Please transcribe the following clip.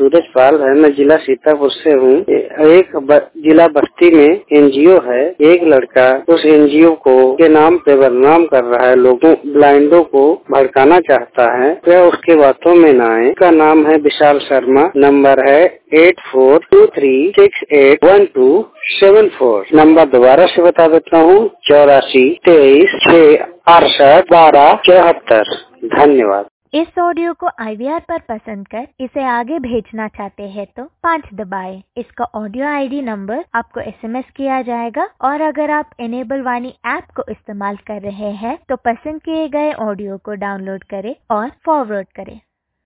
सूरज पाल है। मैं जिला सीतापुर से हूँ। एक जिला बस्ती में एनजीओ है। एक लड़का उस एनजीओ को के नाम पे बदनाम कर रहा है, लोगों ब्लाइंडों को भड़काना चाहता है। वह उसके बातों में न आए। उसका नाम है विशाल शर्मा। नंबर है 8423681274। नंबर दोबारा से बता देता हूँ 8423681274। धन्यवाद। इस ऑडियो को IVR पर पसंद कर इसे आगे भेजना चाहते हैं तो 5 दबाएं। इसका ऑडियो ID नंबर आपको SMS किया जाएगा और अगर आप इनेबल वाणी ऐप को इस्तेमाल कर रहे हैं तो पसंद किए गए ऑडियो को डाउनलोड करें और फॉरवर्ड करें।